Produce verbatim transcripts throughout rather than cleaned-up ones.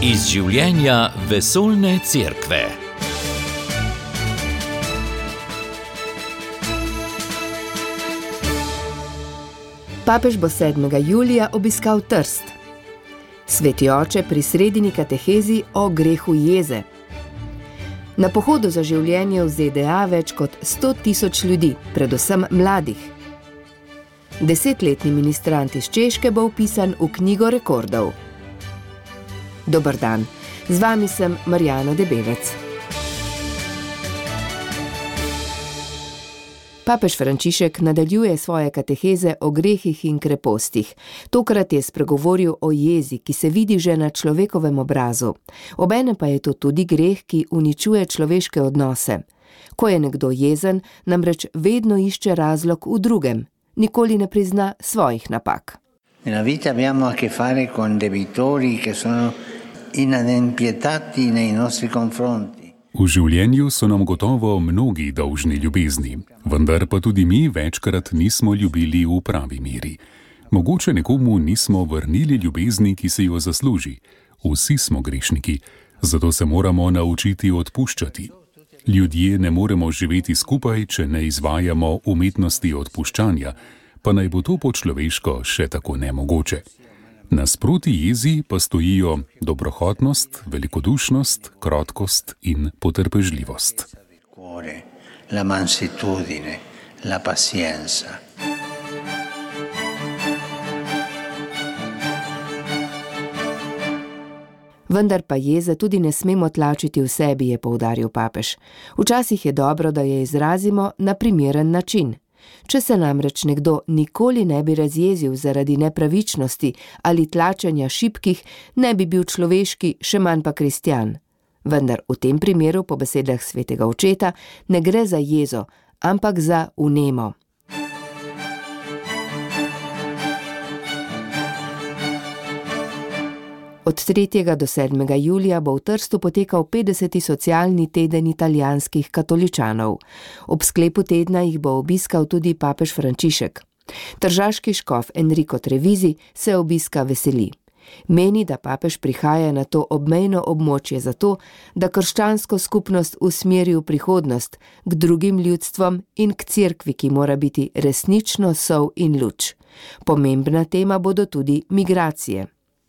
Iz življenja vesoljne cerkve. Papež bo sedmega julija obiskal Trst. Sveti oče pri sredini katehezi o grehu jeze. Na pohodu za življenje v Z D A več kot sto tisoč ljudi, predvsem mladih. Desetletni ministrant iz Češke bo vpisan v knjigo rekordov. Dober dan, z vami sem Marjana Debevec. Papež Frančišek nadaljuje svoje kateheze o grehih in krepostih. Tokrat je spregovoril o jezi, ki se vidi že na človekovem obrazu. Obenem pa je to tudi greh, ki uničuje človeške odnose. Ko je nekdo jezen, namreč vedno išče razlog v drugem. Nikoli ne prizna svojih napak. Nella vita abbiamo a che fare con debitori che sono inadempietati nei nostri confronti. V življenju so nam gotovo mnogi dolžni ljubezni, vendar pa tudi mi večkrat nismo ljubili v pravi meri. Mogoče nekomu nismo vrnili ljubezni, ki se jo zasluži. Vsi smo grešniki, zato se moramo naučiti odpuščati. Ljudje ne moremo živeti skupaj, če ne izvajamo umetnosti odpuščanja, pa naj bo to po človeško še tako nemogoče. Nasproti jezi pa stojijo dobrohotnost, velikodušnost, krotkost in potrpežljivost. La mansuetudine, la pazienza. Vendar pa jeze tudi ne smemo tlačiti v sebi, je poudaril papež. Včasih je dobro, da jo izrazimo na primeren način. Če se namreč nekdo nikoli ne bi razjezil zaradi nepravičnosti ali tlačenja šibkih, ne bi bil človeški, še manj pa kristjan. Vendar v tem primeru, po besedah svetega očeta, ne gre za jezo, ampak za vnemo. Od tretjega do sedmega julija bo v Trstu potekal petdeseti socialni teden italijanskih katoličanov. Ob sklepu tedna jih bo obiskal tudi papež Frančišek. Tržaški škof Enrico Trevizi se obiska veseli. Meni, da papež prihaja na to obmejno območje zato, da krščansko skupnost usmeri v prihodnost, k drugim ljudstvom in k cerkvi, ki mora biti resnično sol in luč. Pomembna tema bodo tudi migracije.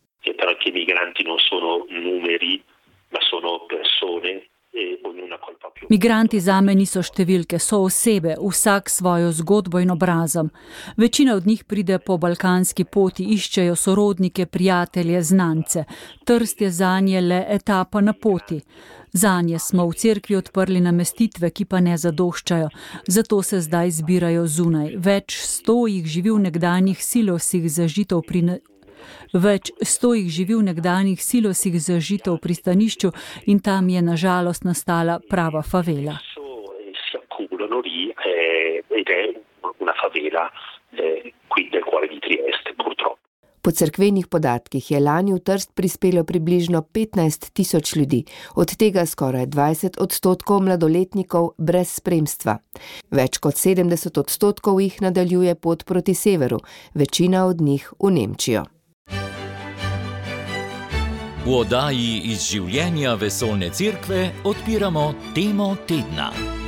Migranti zame niso številke, so osebe, vsak svojo zgodbo in obrazom. Večina od njih pride po balkanski poti, iščejo sorodnike, prijatelje, znance. Trst je zanje le etapa na poti. Zanje smo v cerkvi odprli namestitve, ki pa ne zadoščajo. Zato se zdaj zbirajo zunaj. Več sto jih živi v nekdanjih silosih zažitev pri Več sto jih živi v nekdanjih silosih zažitev v pristanišču in tam je na žalost nastala prava favela. Po cerkvenih podatkih je lani v Trst prispelo približno petnajst tisoč ljudi, od tega skoraj dvajset odstotkov mladoletnikov brez spremstva. Več kot sedemdeset odstotkov jih nadaljuje pot proti severu, večina od njih v Nemčijo. V oddaji Iz življenja vesoljne cerkve odpiramo temo tedna.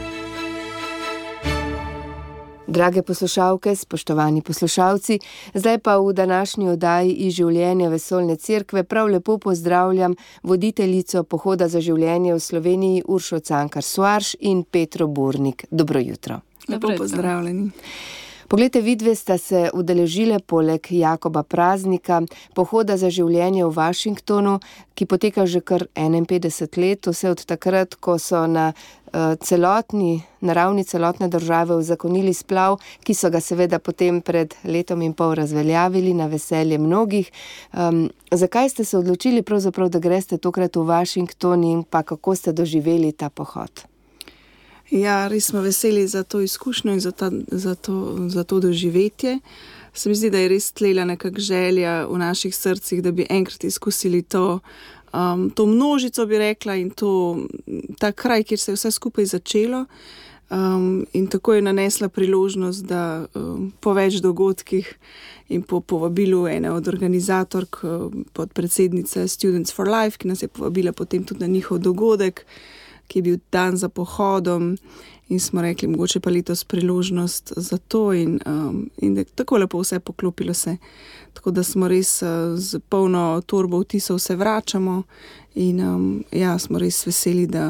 Drage poslušalke, spoštovani poslušalci, zdaj pa v današnji oddaji Iz življenja vesoljne cerkve prav lepo pozdravljam voditeljico pohoda za življenje v Sloveniji Uršo Cankar Soarš in Petro Burnik. Dobro jutro. Lepo pozdravljeni. Poglejte, vidve sta se udeležile poleg Jakoba Praznika pohoda za življenje v Washingtonu, ki poteka že kar enainpetdeset let, vse od takrat, ko so na uh, celotni, na ravni celotne države uzakonili splav, ki so ga seveda potem pred letom in pol razveljavili na veselje mnogih. Um, zakaj ste se odločili pravzaprav, da greste tokrat v Washington in pa kako ste doživeli ta pohod? Ja, res smo veseli za to izkušnjo in za, ta, za, to, za to doživetje. Se mi zdi, da je res tlela nekak želja v naših srcih, da bi enkrat izkusili to, um, to množico, bi rekla, in to, ta kraj, kjer se je vse skupaj začelo. Um, in tako je nanesla priložnost, da um, po več dogodkih in po povabilu ene od organizatork, podpredsednice Students for Life, ki nas je povabila potem tudi na njihov dogodek, ki je bil dan za pohodom, in smo rekli, mogoče pa letos priložnost za to, in, um, in tako lepo vse poklopilo se. Tako da smo res uh, z polno torbo vtisov se vračamo in um, ja, smo res veseli, da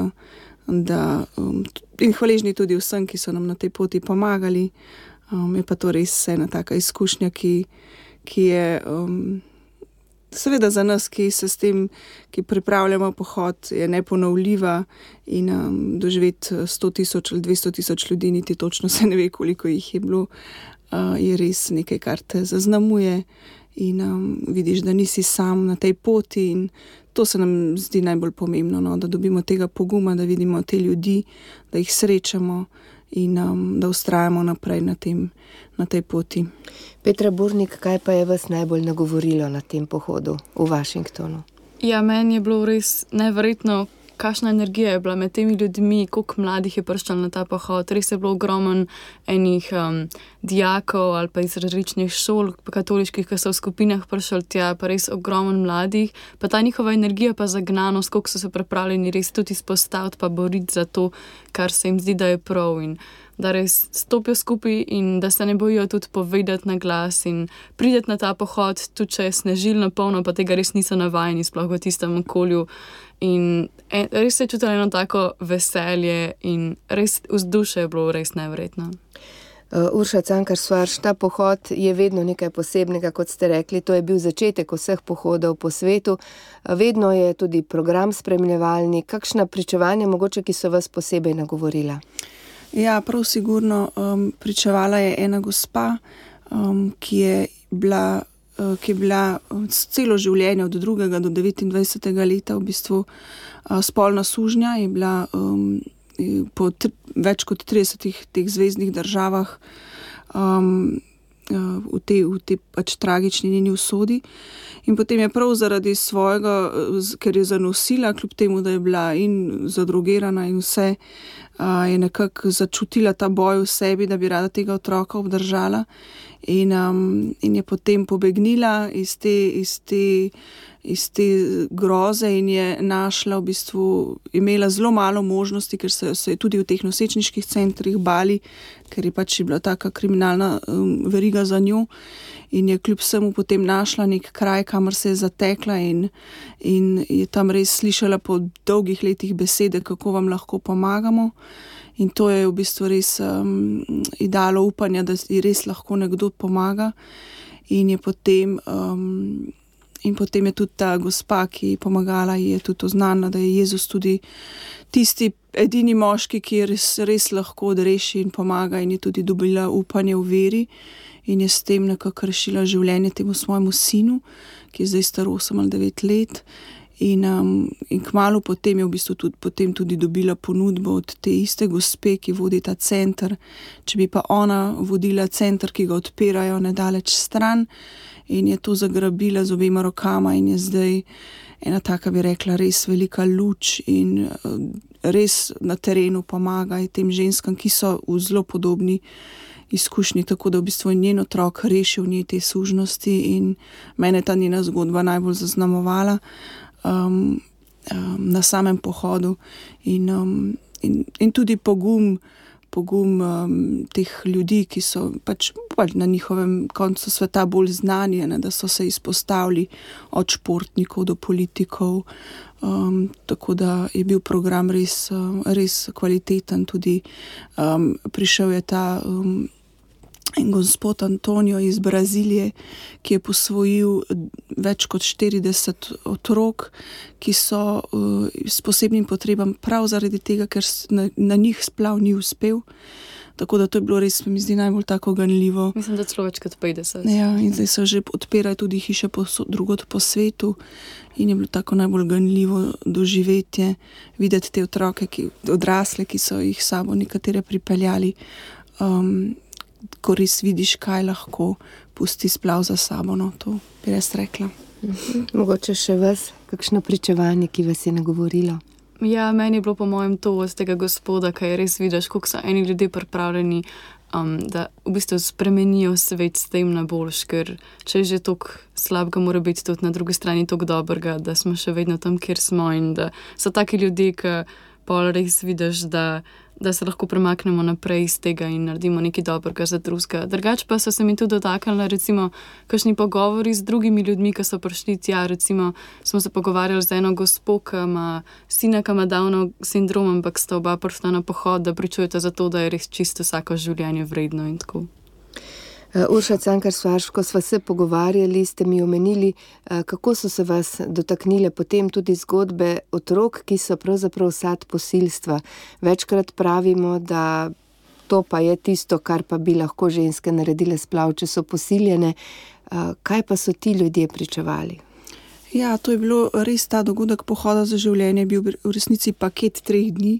Da, um, in hvaležni tudi vsem, ki so nam na tej poti pomagali. Um, je pa to res ena taka izkušnja, ki, ki je um, seveda za nas, ki se s tem, ki pripravljamo pohod, je neponovljiva in um, doživeti sto tisoč ali dvesto tisoč ljudi, niti točno se ne ve, koliko jih je bilo, uh, je res nekaj, kar te zaznamuje in um, vidiš, da nisi sam na tej poti, in to se nam zdi najbolj pomembno, no, da dobimo tega poguma, da vidimo te ljudi, da jih srečamo in um, da ustrajamo naprej na, tem, na tej poti. Petra Burnik, kaj pa je vas najbolj nagovorilo na tem pohodu v Washingtonu? Ja, meni je bilo res neverjetno, kakšna energija je bila med temi ljudmi, koliko mladih je prišlo na ta pohod. Res je bilo ogromen enih um, dijakov ali pa iz različnih šol, pa katoliških, ki so v skupinah prišli tja, pa res ogromen mladih. Pa ta njihova energija pa zagnanost, koliko so se pripravljeni res tudi izpostaviti pa boriti za to, kar se jim zdi, da je prav, in da res stopijo skupaj in da se ne bojijo tudi povedati na glas in prideti na ta pohod, tudi če je snežilno polno, pa tega res niso navajeni, sploh v tistem okolju. In en, res se je čutilo eno tako veselje in res vzdušje je bilo res neverjetno. Uh, Urša Cankar-Švarc, ta pohod je vedno nekaj posebnega, kot ste rekli, to je bil začetek vseh pohodov po svetu, uh, vedno je tudi program spremljevalni. Kakšna pričevanja mogoče, ki so vas posebej nagovorila? Ja, prav sigurno um, pričevala je ena gospa, um, ki je bila, uh, ki je bila celo življenje od drugega do devetindvajsetega leta v bistvu uh, spolna sužnja, je bila um, po tri, več kot tridesetih teh zvezdnih državah um, uh, v tej, v tej pač tragični njeni usodi. In potem je prav zaradi svojega, ker je zanosila, kljub temu, da je bila in zadrogirana in vse, Uh, je nekako začutila ta boj v sebi, da bi rada tega otroka obdržala, in, um, in je potem pobegnila iz te, iz, te, iz te groze in je našla, v bistvu imela zelo malo možnosti, ker se, se je tudi v teh nosečniških centrih bali, ker je pač bila taka kriminalna um, veriga za njo, in je kljub vsemu potem našla nek kraj, kamor se je zatekla, in, in je tam res slišala po dolgih letih besede, kako vam lahko pomagamo. In to je v bistvu res um, ji dalo upanja, da ji res lahko nekdo pomaga. In je potem, um, in potem je tudi ta gospa, ki je pomagala, je tudi oznanila, da je Jezus tudi tisti edini moški, ki je res, res lahko odreši in pomaga, in je tudi dobila upanje v veri. In je s tem nekako rešila življenje temu svojemu sinu, ki je zdaj star osem ali devet let. In, um, in kmalu potem je v bistvu tudi, potem tudi dobila ponudbo od te iste gospe, ki vodi ta center, če bi pa ona vodila center, ki ga odpirajo nedaleč stran, in je to zagrabila z obema rokama in je zdaj ena taka, bi rekla, res velika luč in uh, res na terenu pomaga tem ženskam, ki so v zelo podobni izkušnji, tako da v bistvu je njen otrok rešil njej te sužnosti, in mene ta njena zgodba najbolj zaznamovala um, um, na samem pohodu, in, um, in, in tudi pogum, pogum um, teh ljudi, ki so pač, pač na njihovem koncu sveta bolj znani, ne, da so se izpostavili od športnikov do politikov. Um, tako da je bil program res, um, res kvaliteten. Tudi um, prišel je ta um, in gospod Antonijo iz Brazilije, ki je posvojil več kot štirideset otrok, ki so uh, s posebnim potrebam prav zaradi tega, ker na, na njih splav ni uspel. Tako da to je bilo res, mi zdi, najbolj tako ganljivo. Mislim, da celo več kot petdeset. Ja, in zdaj se že odpirajo tudi hiše po, drugod po svetu, in je bilo tako najbolj ganljivo doživetje, videti te otroke, ki, odrasle, ki so jih sabo nekatere pripeljali, um, ko res vidiš, kaj lahko pusti splav za sabo, no, to bi res rekla. Mhm. Mogoče še vas, kakšno pričevanje, ki vas je nagovorilo? Ja, meni je bilo po mojem to od tega gospoda, kaj res vidiš, koliko so eni ljudje pripravljeni, um, da v bistvu spremenijo svet s tem na boljš, ker če je že toliko slabega, mora biti tudi na drugi strani toliko dobrega, da smo še vedno tam, kjer smo in da so taki ljudje, ki pol res vidiš, da da se lahko premaknemo naprej iz tega in naredimo nekaj dobrega za drugega. Drugače pa so se mi tudi dotaknili, recimo, kakšni pogovori z drugimi ljudmi, ki so prišli tja, recimo, smo se pogovarjali z eno gospo, ki ima sina, ki ima Downov sindrom, ampak sta oba prišla na pohod, da pričujete za to, da je res čisto vsako življenje vredno in tako. Urša Cankar-Švarš, ko sva se pogovarjali, ste mi omenili, kako so se vas dotaknile potem tudi zgodbe otrok, ki so pravzaprav sad posilstva. Večkrat pravimo, da to pa je tisto, kar pa bi lahko ženske naredile splav, če so posiljene. Kaj pa so ti ljudje pričevali? Ja, to je bilo res ta dogodek pohoda za življenje, bil v resnici paket treh dni,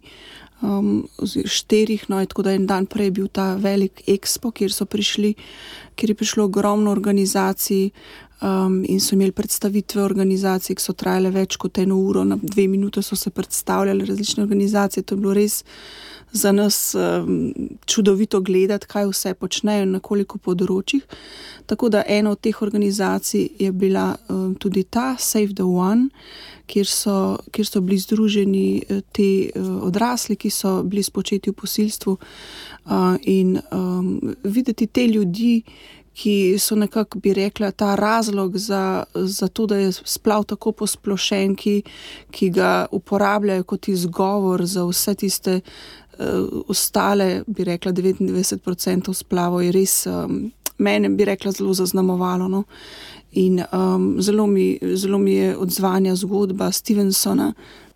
Um, štirih, no, tako da en dan prej je bil ta velik expo, kjer so prišli, kjer je prišlo ogromno organizacij um, in so imeli predstavitve organizacij, ki so trajale več kot eno uro, na dve minute so se predstavljale različne organizacije, to je bilo res za nas um, čudovito gledati, kaj vse počnejo na koliko področjih. Tako da ena od teh organizacij je bila um, tudi ta Save the One, kjer so, kjer so bili združeni te uh, odrasli, ki so bili spočeti v posilstvu uh, in um, videti te ljudi, ki so nekako, bi rekla, ta razlog za, za to, da je splav tako posplošen, ki, ki ga uporabljajo kot izgovor za vse tiste uh, ostale, bi rekla, devetindvajset procentov splavov je res, um, mene bi rekla, zelo zaznamovalo, no. In um, zelo, mi, zelo mi je odzvanja zgodba Stevensona,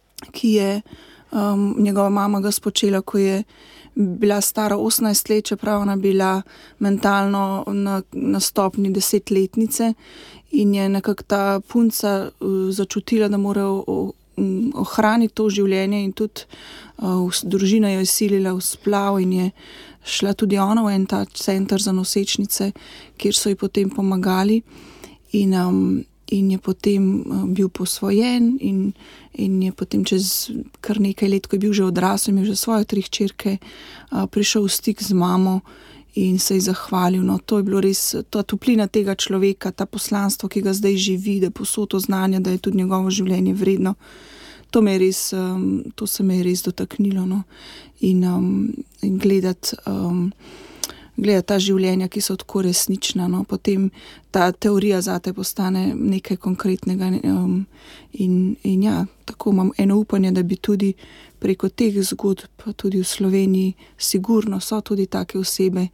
ki je um, njegova mama ga spočela, ko je bila stara osemnajst let, čeprav ona bila mentalno na, na stopni desetletnice in je nekako ta punca uh, začutila, da mora um, ohraniti to življenje in tudi uh, družina jo je silila v splav in je šla tudi ona v en ta center za nosečnice, kjer so ji potem pomagali. In, um, in je potem uh, bil posvojen in, in je potem čez kar nekaj let, ko je bil že odrasel, imel že svoje tri hčerke, uh, prišel v stik z mamo in se ji zahvalil. No, to je bilo res, ta toplina tega človeka, ta poslanstvo, ki ga zdaj živi, da posod to znanje, da je tudi njegovo življenje vredno. To, me je res, um, to se me je res dotaknilo. No. In, um, in gledati... Um, gleda ta življenja, ki so tako resnična, no, potem ta teorija zate postane nekaj konkretnega um, in, in ja, tako imam eno upanje, da bi tudi preko teh zgodb, tudi v Sloveniji, sigurno so tudi take osebe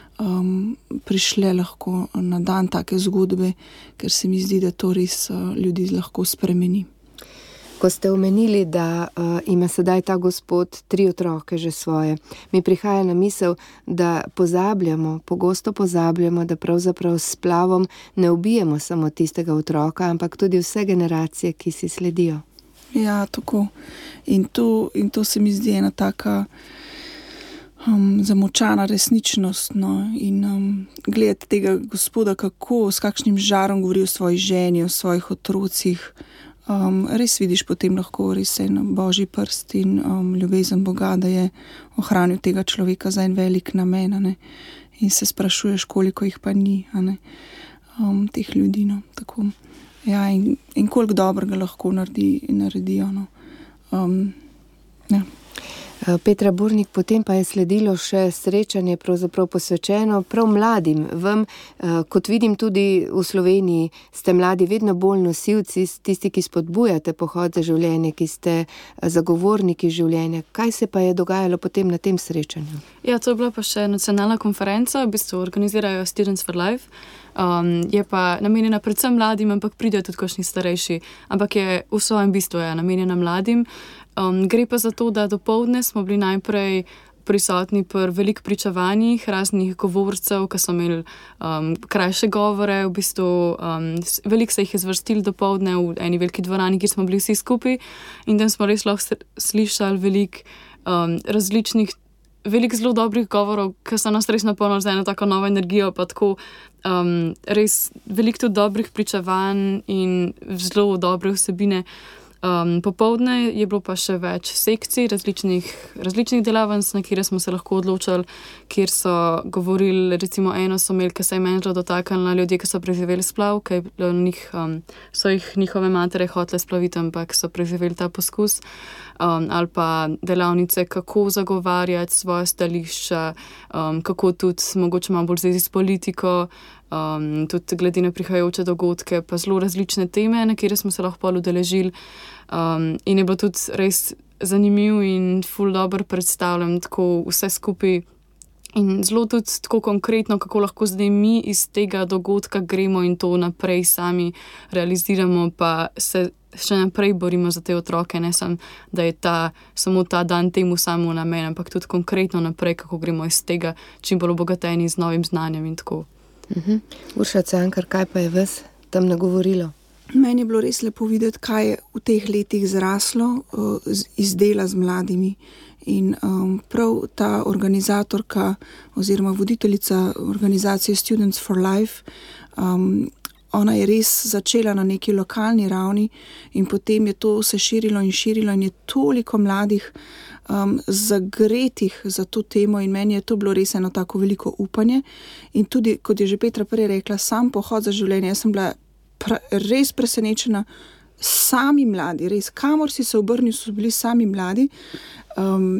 um, prišle lahko na dan take zgodbe, ker se mi zdi, da to res uh, ljudi lahko spremeni. Ko ste omenili, da uh, ima sedaj ta gospod tri otroke že svoje, mi prihaja na misel, da pozabljamo, pogosto pozabljamo, da pravzaprav s splavom ne ubijemo samo tistega otroka, ampak tudi vse generacije, ki si sledijo. Ja, tako. In to, in to se mi zdi ena taka um, zamočana resničnost. No? In um, gledati tega gospoda, kako, s kakšnim žarom govori o svoji ženi, o svojih otrocih, Um, res vidiš potem lahko res en božji prst in um, ljubezen Boga, da je ohranil tega človeka za en velik namen, ne? In se sprašuješ, koliko jih pa ni, ne? Um, teh ljudi, no, tako. Ja, in, in koliko dobrega lahko naredi, naredijo, no. Um, ja. Petra Burnik, potem pa je sledilo še srečanje pravzaprav posvečeno prav mladim. Vam, kot vidim tudi v Sloveniji, ste mladi vedno bolj nosilci, tisti, ki spodbujate pohod za življenje, ki ste zagovorniki življenja. Kaj se pa je dogajalo potem na tem srečanju? Ja, to je bila pa še nacionalna konferenca, v bistvu organizirajo Students for Life. Um, je pa namenjena predvsem mladim, ampak pridejo tudi kakšni starejši, ampak je v svojem bistvu je namenjena mladim. Um, gre pa za to, da dopoldne smo bili najprej prisotni pri veliko pričevanjih raznih govorcev, ki so imeli um, krajše govore, v bistvu um, veliko se jih je zvrstil dopoldne v eni veliki dvorani, kjer smo bili vsi skupaj in tam smo res lahko slišali veliko um, različnih, veliko zelo dobrih govorov, ki so nas res napolnili z eno tako novo energijo, pa tako um, res veliko tudi dobrih pričevanj in zelo dobre vsebine. Um, popoldne je bilo pa še več sekcij, različnih, različnih delavnic, na kjer smo se lahko odločili, kjer so govorili, recimo eno so imeli, ki se je meni zelo dotaknila, ljudje, ki so preživeli splav, ki njih, um, so jih njihove matere hotele splaviti, ampak so preživeli ta poskus. Um, ali pa delavnice, kako zagovarjati svoje stališča, um, kako tudi mogoče malo bolj zvezi s politiko, um, tudi glede na prihajajoče dogodke, pa zelo različne teme, na kjer smo se lahko udeležili. Um, in je bilo tudi res zanimiv in ful dobro predstavljam tako vse skupaj. In zelo tudi tako konkretno, kako lahko zdaj mi iz tega dogodka gremo in to naprej sami realiziramo, pa se še naprej borimo za te otroke, ne samo, da je ta, samo ta dan temu samo namen, ampak tudi konkretno naprej, kako gremo iz tega čim bolj obogateni z novim znanjem in tako. Uh-huh. Urša Cankar, kaj pa je vas tam nagovorilo? Meni je bilo res lepo videti, kaj je v teh letih zraslo uh, iz dela z mladimi. In um, prav ta organizatorka oziroma voditeljica organizacije Students for Life, um, ona je res začela na neki lokalni ravni in potem je to se širilo in širilo in je toliko mladih um, zagretih za to temo in meni je to bilo res eno tako veliko upanje. In tudi, kot je že Petra prej rekla, sam pohod za življenje, jaz sem bila pra, res presenečena, sami mladi, res, kamor si se obrnil, so bili sami mladi. Um,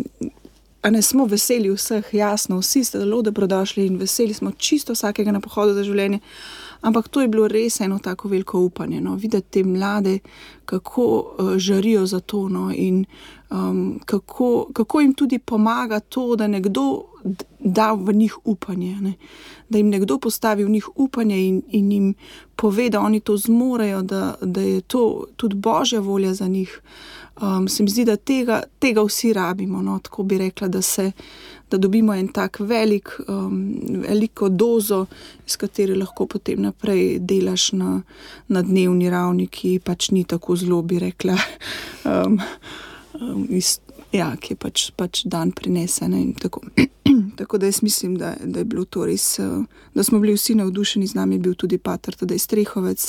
a ne smo veseli vseh, jasno, vsi ste zelo dobrodošli in veseli smo čisto vsakega na pohodu za življenje, ampak to je bilo res eno tako veliko upanje, no, videti te mlade, kako uh, žarijo za to, no, in um, kako, kako jim tudi pomaga to, da nekdo da v njih upanje, ne, da jim nekdo postavi v njih upanje in, in jim pove, da oni to zmorejo, da, da je to tudi Božja volja za njih. Um, se mi zdi, da tega, tega vsi rabimo, no, tako bi rekla, da se, da dobimo en tak velik, um, veliko dozo, iz katere lahko potem naprej delaš na, na dnevni ravni, ki pač ni tako zelo, bi rekla, um, um, iz, ja, ki je pač, pač dan prinesena in tako. Tako da jaz mislim, da, da je bilo to res, da smo bili vsi navdušeni, z nami je bil tudi pater Tadej Strehovec.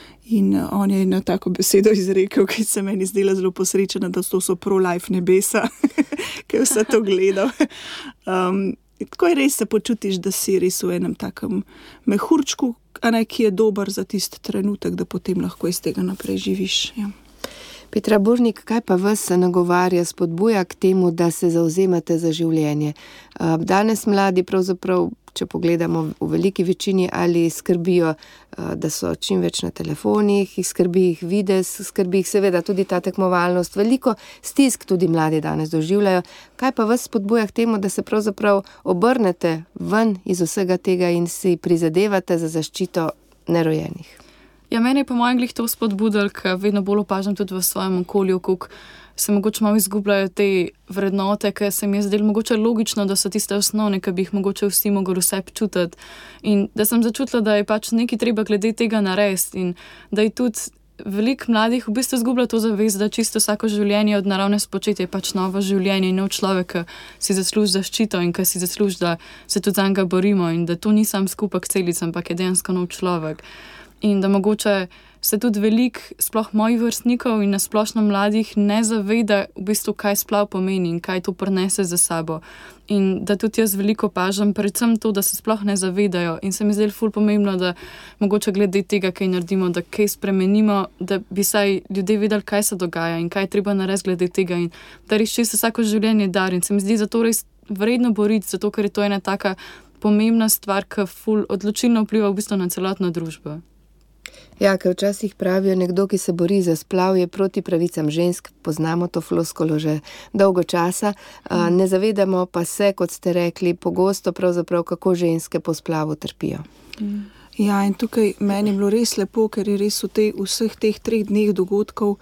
In on je na tako besedo izrekel, ki se meni zdela zelo posrečena, da to so pro-life nebesa, ki je vse to gledal. Um, tako je res se počutiš, da si res v enem takem mehurčku, a ne, ki je dober za tisti trenutek, da potem lahko iz tega naprej živiš. Ja. Petra Božnik, kaj pa vas nagovarja, spodbuja k temu, da se zavzemate za življenje? Danes mladi pravzaprav, če pogledamo v veliki večini, ali skrbijo, da so čim več na telefonih, jih skrbi jih videz, skrbi jih seveda tudi ta tekmovalnost, veliko stisk tudi mladi danes doživljajo. Kaj pa vas spodbuja k temu, da se pravzaprav obrnete ven iz vsega tega in si prizadevate za zaščito nerojenih? Ja, mene je po mojem glih to spodbudilo, ker vedno bolj opažam tudi v svojem okolju, kako se mogoče malo izgubljajo te vrednote, ker se mi je zdelo mogoče logično, da so tiste osnovne, ki bi jih mogoče vsi mogli vse čutiti. In da sem začutila, da je pač nekaj treba glede tega narediti in da je tudi veliko mladih v bistvu izgublja to zavest, da čisto vsako življenje od naravne spočetje je pač novo življenje in nov človek, ki si zasluži zaščito in ki si zasluži, da se tudi za njega borimo in da to ni sam skupek celic, ampak je dejansko nov človek. In da mogoče se tudi veliko, sploh mojih vrstnikov in nasplošno mladih, ne zaveda v bistvu, kaj splav pomeni in kaj to prinese za sabo. In da tudi jaz veliko opažam, predvsem to, da se sploh ne zavedajo. In se mi zdelo ful pomembno, da mogoče glede tega, kaj naredimo, da kaj spremenimo, da bi saj ljudje vedeli, kaj se dogaja in kaj je treba narediti glede tega. In da res čisto vsako življenje dar. In se mi zdi zato res vredno boriti, zato ker je to ena taka pomembna stvar, ki ful odločilno vpliva v bistvu na celotno družbo. Ja, ker včasih pravijo, nekdo, ki se bori za splav, je proti pravicam žensk, poznamo to floskolo že dolgo časa, mm. ne zavedamo pa se, kot ste rekli, pogosto pravzaprav, kako ženske po splavu trpijo. Mm. Ja, in tukaj meni je bilo res lepo, ker je res v tej, vseh teh treh dneh dogodkov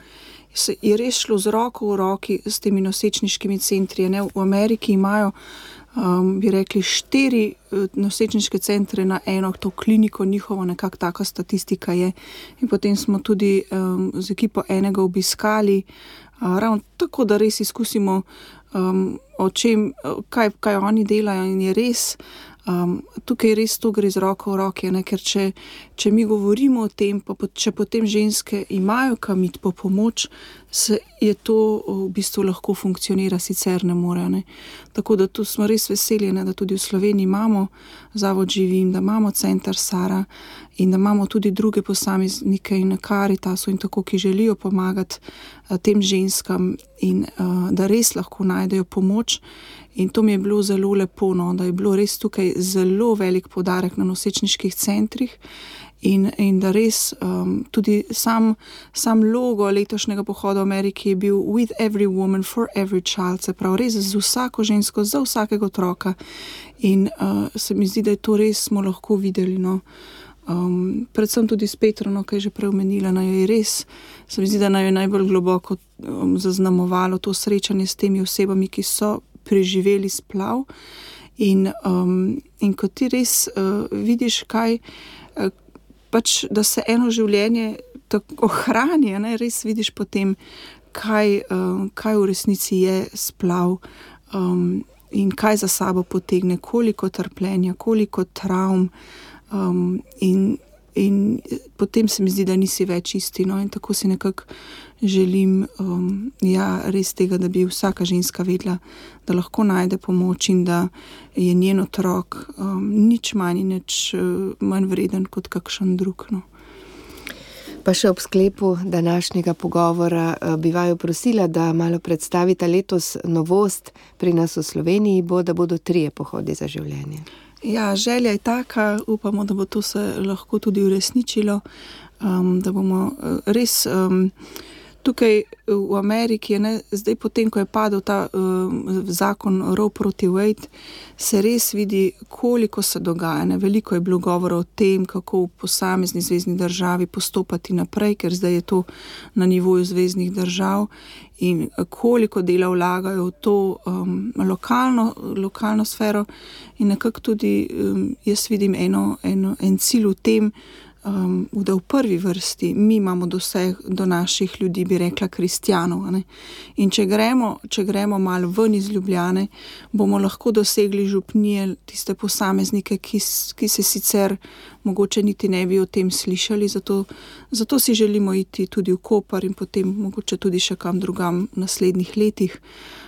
je res šlo z roko v roki s temi nosečniškimi centri. Ne? V Ameriki imajo Um, bi rekli, štiri nosečniške centre na eno, to kliniko njihovo, nekako taka statistika je. In potem smo tudi um, z ekipo enega obiskali, uh, ravno tako, da res izkusimo, um, o čem, kaj, kaj oni delajo in je res Um, tukaj res to gre z roko v roki, ne? Ker če, če mi govorimo o tem, pa če potem ženske imajo kam iti po pomoč, se je to v bistvu lahko funkcionira, sicer ne more. Ne? Tako da tu smo res veseli, ne? Da tudi v Sloveniji imamo Zavod Živim, da imamo center Sara in da imamo tudi druge posameznike in na Karitasu in tako, ki želijo pomagati uh, tem ženskam in uh, da res lahko najdejo pomoč. In to mi je bilo zelo lepo, no, da je bilo res tukaj zelo velik poudarek na nosečniških centrih in, in da res um, tudi sam, sam logo letošnjega pohoda v Ameriki je bil With every woman, for every child, se pravi res z vsako žensko, za vsakega otroka. In uh, se mi zdi, da je to res smo lahko videli, no. Um, predvsem tudi s Petro, no, ki je že preomenila, naj je res, se mi zdi, da naj je najbolj globoko um, zaznamovalo to srečanje s temi osebami, ki so preživeli splav in, um, in ko ti res uh, vidiš, kaj, uh, pač, da se eno življenje tako ohrani, ne, res vidiš potem, kaj, uh, kaj v resnici je splav um, in kaj za sabo potegne, koliko trpljenja, koliko travm um, in, in potem se mi zdi, da nisi več isti, no, in tako si nekako želim um, ja, res tega, da bi vsaka ženska vedela, da lahko najde pomoč in da je njen otrok um, nič manj in nič uh, manj vreden kot kakšen drug. No. Pa še ob sklepu današnjega pogovora uh, bi vaju prosila, da malo predstavite letos novost pri nas v Sloveniji, bo, da bodo trije pohodi za življenje. Ja, želja je taka, upamo, da bo to se lahko tudi uresničilo, um, da bomo uh, res... Um, Tukaj v Ameriki, ne, zdaj potem, ko je padel ta uh, zakon Roe proti Wade, se res vidi, koliko se dogaja. Ne. Veliko je bilo govora o tem, kako v posamezni zvezni državi postopati naprej, ker zdaj je to na nivoju zveznih držav in koliko dela vlagajo v to um, lokalno, lokalno sfero in nekako tudi um, jaz vidim eno, eno, en cilj v tem, Um, da v prvi vrsti mi imamo do vseh, do naših ljudi, bi rekla, kristjanov. Ne? In če gremo, če gremo malo ven iz Ljubljane, bomo lahko dosegli župnije, tiste posameznike, ki, ki se sicer mogoče niti ne bi o tem slišali, zato, zato si želimo iti tudi v Koper in potem mogoče tudi še kam drugam v naslednjih letih,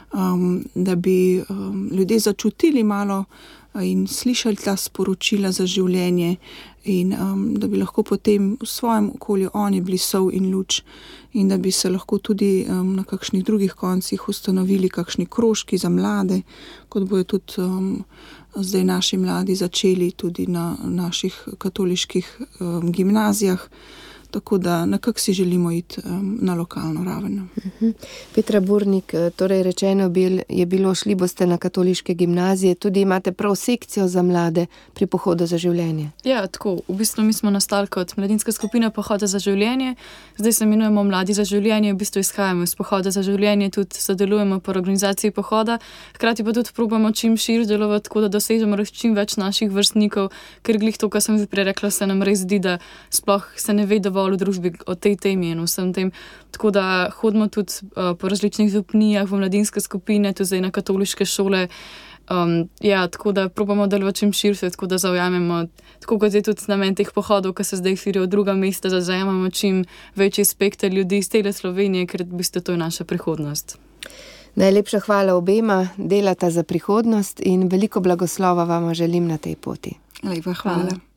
um, da bi um, ljudje začutili malo in slišali ta sporočila za življenje in um, da bi lahko potem v svojem okolju oni bili sol in luč in da bi se lahko tudi um, na kakšnih drugih koncih ustanovili kakšni krožki za mlade, kot bojo tudi um, zdaj naši mladi začeli tudi na naših katoliških um, gimnazijah. Tako da nekako si želimo iti um, na lokalno raven. Uh-huh. Petra Burnik, torej rečeno bil, je bilo, šli boste na katoliške gimnazije, tudi imate prav sekcijo za mlade pri pohodu za življenje. Ja, tako. V bistvu mi smo nastali kot mladinska skupina pohoda za življenje. Zdaj se imenujemo Mladi za življenje, v bistvu izhajamo iz pohoda za življenje, tudi sodelujemo po organizaciji pohoda. Hkrati pa tudi probamo čim širše delovati, tako da dosežemo čim več naših vrstnikov, ker glih to, kar sem že prej rekla, se nam res zdi, da sploh se ne ve dovolj v družbi o tej temi in vsem tem. Tako da hodimo tudi uh, po različnih župnijah, v mladinske skupine, tudi zdaj na katoliške šole. Um, ja, tako da probamo delovati čim širše, tako da zavjamemo, tako kot je tudi namen teh pohodov, ki se zdaj širijo v druga mesta, da zajamemo čim večji spekter ljudi iz tele Slovenije, ker v bistvu to je naša prihodnost. Najlepša hvala obema, delata za prihodnost in veliko blagoslova vama želim na tej poti. Lepa hvala. hvala.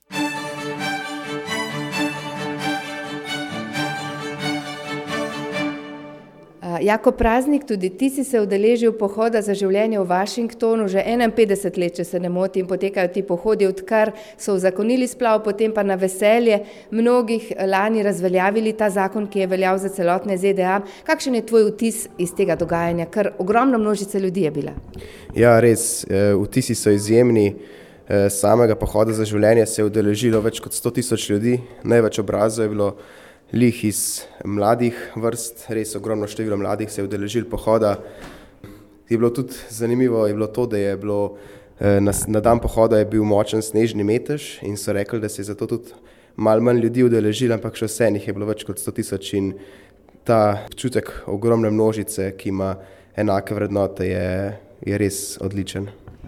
Jako Praznik, tudi ti si se udeležil pohoda za življenje v Washingtonu, že enainpetdeset let, če se ne motim, potekajo ti pohodi, odkar so uzakonili splav, potem pa na veselje mnogih lani razveljavili ta zakon, ki je veljal za celotne Z D A. Kakšen je tvoj vtis iz tega dogajanja, ker ogromna množica ljudi je bila? Ja, res, vtisi so izjemni. Samega pohoda za življenje se je udeležilo več kot sto tisoč ljudi, največ obrazov je bilo lih iz mladih vrst, res ogromno število mladih se je udeležilo pohoda. Je bilo tudi zanimivo, je bilo to, da je bilo na, na dan pohoda je bil močen snežni metež in so rekli, da se je zato tudi malo manj ljudi udeležilo, ampak še vsenih je bilo več kot sto tisoč in ta občutek ogromne množice, ki ima enake vrednote, je, je res odličen.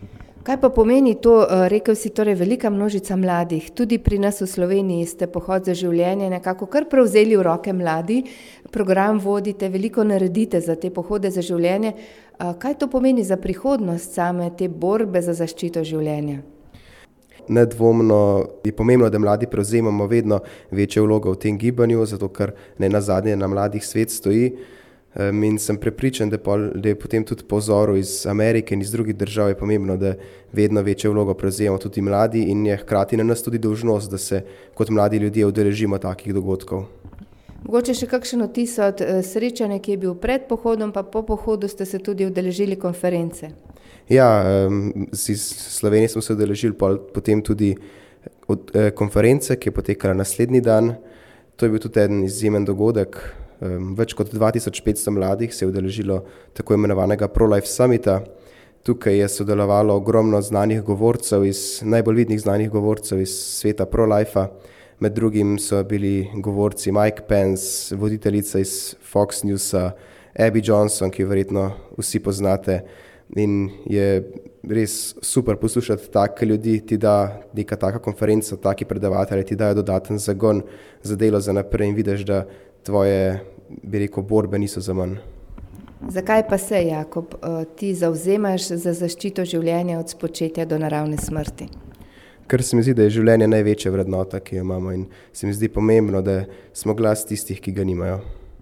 Kaj pa pomeni to, rekel si, torej velika množica mladih, tudi pri nas v Sloveniji ste Pohod za življenje nekako kar prevzeli v roke mladi, program vodite, veliko naredite za te pohode za življenje. Kaj to pomeni za prihodnost same te borbe za zaščito življenja? Nedvomno je pomembno, da mladi prevzemamo vedno večjo vlogo v tem gibanju, zato ker ne nazadnje na mladih svet stoji. In sem prepričan, da, pol, da je potem tudi po vzoru iz Amerike in iz drugih držav je pomembno, da vedno večjo vlogo prevzemamo tudi mladi in je hkrati na nas tudi dolžnost, da se kot mladi ljudje udeležimo takih dogodkov. Mogoče še kakšen vtis od srečanja, ki je bil pred pohodom, pa po pohodu ste se tudi udeležili konference. Ja, iz Slovenije smo se udeležili potem tudi od konference, ki je potekala naslednji dan. To je bil tudi eden izjemen dogodek. Več kot dva tisoč petsto mladih se je udeležilo tako imenovanega Pro-Life Summita. Tukaj je sodelovalo ogromno znanih govorcev, iz, najbolj vidnih znanih govorcev iz sveta Pro-Life-a. Med drugim so bili govorci Mike Pence, voditeljica iz Fox Newsa, Abby Johnson, ki jo verjetno vsi poznate. In je res super poslušati take ljudi, ti da neka taka konferenca, taki predavatelji ti dajo dodaten zagon za delo za naprej in vidiš, da tvoje, bi rekel, borbe niso za manj. Zakaj pa se, Jakob, ti zavzemaš za zaščito življenja od spočetja do naravne smrti? Ker se mi zdi, da je življenje največja vrednota, ki jo imamo in se mi zdi pomembno, da smo glas tistih, ki ga nimajo.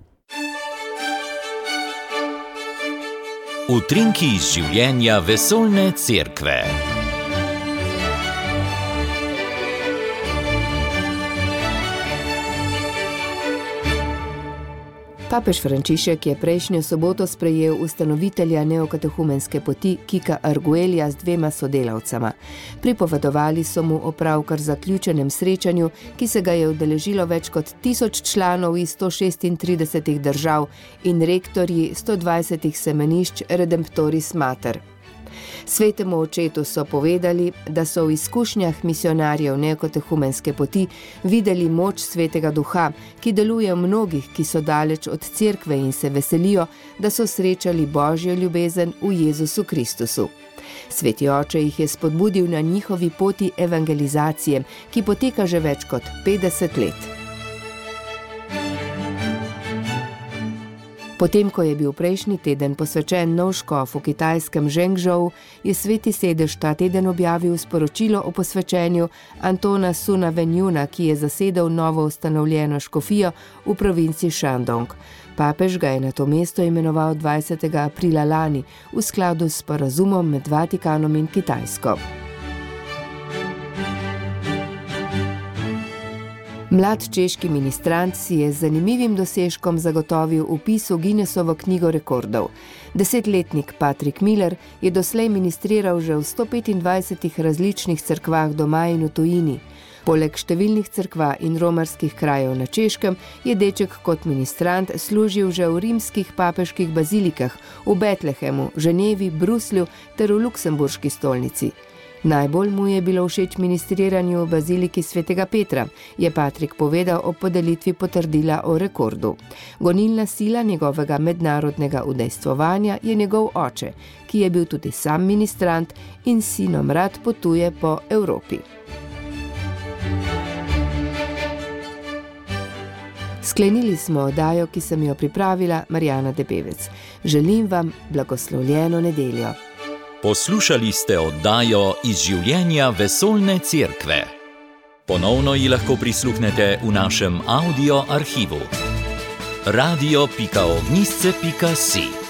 Utrinki iz življenja vesoljne cerkve. Papež Frančišek je prejšnjo soboto sprejel ustanovitelja neokatehumenske poti Kika Arguellija z dvema sodelavcama. Pripovedovali so mu o pravkar zaključenem srečanju, ki se ga je udeležilo več kot tisoč članov iz sto šestintridesetih držav in rektorji sto dvajsetih semenišč Redemptoris Mater. Svetemu očetu so povedali, da so v izkušnjah misionarjev neokatehumenske poti videli moč Svetega Duha, ki deluje v mnogih, ki so daleč od cerkve in se veselijo, da so srečali Božjo ljubezen v Jezusu Kristusu. Sveti oče jih je spodbudil na njihovi poti evangelizacije, ki poteka že več kot petdeset let. Potem, ko je bil prejšnji teden posvečen nov škof v kitajskem Zhengzhou, je Sveti sedež ta teden objavil sporočilo o posvečenju Antona Suna Wenjuna, ki je zasedel novo ustanovljeno škofijo v provinci Shandong. Papež ga je na to mesto imenoval dvajsetega aprila lani v skladu s sporazumom med Vatikanom in Kitajsko. Mlad češki ministrant si je z zanimivim dosežkom zagotovil vpis v Guinnessovo knjigo rekordov. Desetletnik Patrick Miller je doslej ministriral že v sto petindvajsetih različnih cerkvah doma in v tujini. Poleg številnih cerkva in romarskih krajev na Češkem je deček kot ministrant služil že v rimskih papeških bazilikah, v Betlehemu, Ženevi, Bruslju ter v Luksemburški stolnici. Najbolj mu je bilo všeč ministriranju v baziliki Svetega Petra, je Patrik povedal o podelitvi potrdila o rekordu. Gonilna sila njegovega mednarodnega udejstvovanja je njegov oče, ki je bil tudi sam ministrant in sinom rad potuje po Evropi. Sklenili smo oddajo, ki sem jo pripravila, Marjana Debevec. Želim vam blagoslovljeno nedeljo. Poslušali ste oddajo iz življenja vesoljne cerkve. Ponovno ji lahko prisluhnete v našem audio arhivu. radio pika ognjisce pika si